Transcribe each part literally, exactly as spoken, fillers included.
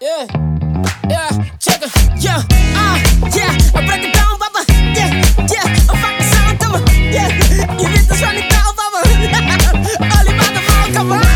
Yeah, yeah, check it, yeah, ah, yeah, I break it down, papa, yeah, yeah, I'm fucking sound, come on, yeah, je weet dus wel niet taal, papa, Ollie maakt de val, come on,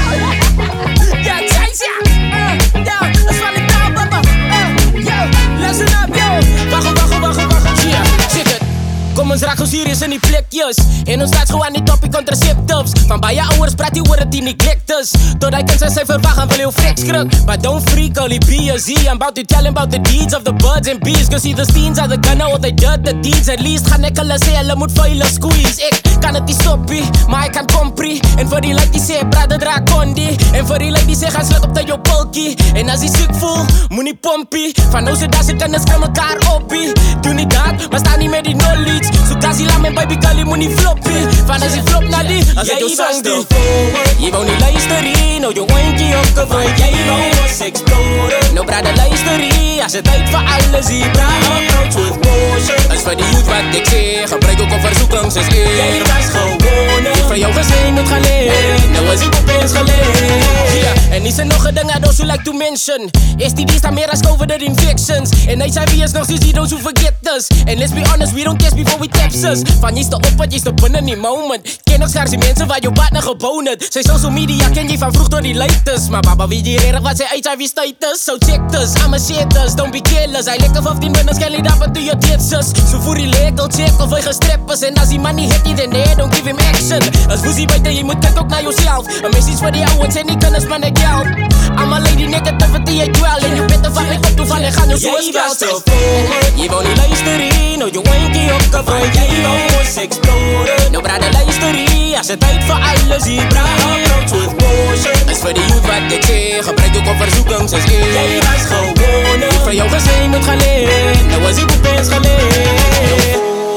yeah, chase, yeah, uh, yeah, dat is wel niet taal, papa, uh, yo, listen up, yo, wacht, wacht, wacht, wacht, yeah, check it. Kom ons raak ons serious in die plekjes. En ons staat gewoon niet op die contraceptives. Van bij je ouders praat die woorden die neglecters. Tot hij kan zijn cijfer wagen wil je flex kruk. But don't freak all die B S Z. I'm about to tell him about the deeds of the birds and bees. Cause see the steens are the gunner or they did the deeds. At least gaan ek hulle sê hulle moet vuile squeeze. Ek kan het nie stoppie, maar ek kan comprie. En vir die like die sê brother dra kondi. En vir die like die sê gaan slut op dat jou pulkie. En as die siek voel, moet nie pompie. Van nou se daar se kinders kan mekaar oppie. Doe nie dat, maar sta nie met die knowledge. So kasi la mijn baby girl, je moet niet floppen. Van als je flop naar die, als ik jou song doe. Je wou niet luisteren, nou je windje opgevoerd. Jij wou ons exploren. Nou brada luisteren, als het uit voor alles is. Praat approach with motion. Als voor die youth wat ik zeg, gebruik ook op verzoekings is één. Jij was gewoon ik van jou gezien moet gaan leren. Nou was ik opeens geleerd. Yeah. En is er nog een ding dat you like to mention. S T D's staan meer als COVID infections. En H I V is nog steeds those who forget us. And let's be honest, we don't guess before we taps us. Van je op wat je is op in die moment. Ken nog schaars die mensen waar je partner geboon het. Zijn social media ken je van vroeg door die latest. Maar baba wie je reden wat zijn H I V status. So check this, I'm a shitters, don't be careless. Hij lekker vijftien minuten, skel je dappen to your titsers. Zo voer die legal check of hij gestrapt is. En als die man niet hit, dan nee, don't give him action. Als woezie buiten, je moet kijken ook naar jezelf. Een message voor die ouwens en die kunnen spannen geld. I'm a lady negativity, ik dwel. En je bent er van ik op toevallig gaan je zo spel. Je wou niet luisteren, nou je windje opgevoerd. Jij wou ons exploren. Nou brada luisteren, als het tijd voor alles is. Praat approach with motion. Als voor de youth wat ik zeg, gebruik ook op verzoekings is één. Jij was gewoon ik van jou gezien moet gaan leren. Nou was ik opeens geleerd.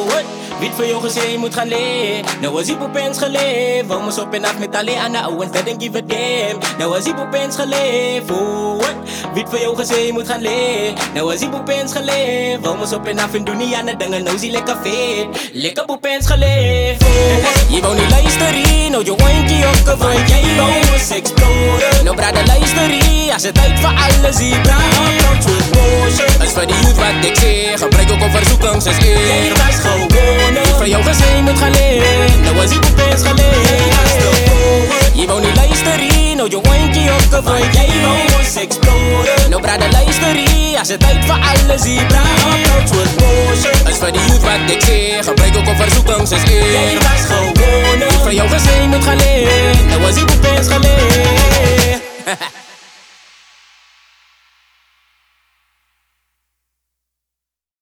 Wie het voor jou gezien moet gaan leren. Nou was ik opeens geleefd. Wou ons op en af met alleen aan de ouwens, that don't give a damn. Nou was ik opeens geleefd. Wie het voor jou gezien moet gaan leren. Nou was ik opeens geleefd. Wou ons op en af en doe niet aan de dingen, nou zie lekker vet. Lekker opeens geleefd. Je wou niet luisteren, nou je windje opgevoerd. Jij wou ons exploren. Nou brada luisteren, als het uit voor alles is. Praat approach with motion. Als voor die youth wat ik zeg, gebruik ook op verzoekings is één. Jij was gewoon ik van jou gezien moet gaan leren. Nou was ik opeens geleerd. Je wou niet luisteren, nou je windje opgevoerd. Jij wou ons exploren. Nou brada luisteren, als het uit voor alles is. Praat approach with motion. Als voor die youth wat ik zeg, gebruik ook op verzoekings is één. Jij was gewoon ik van jou gezien moet gaan leren. Nou was ik opeens geleerd.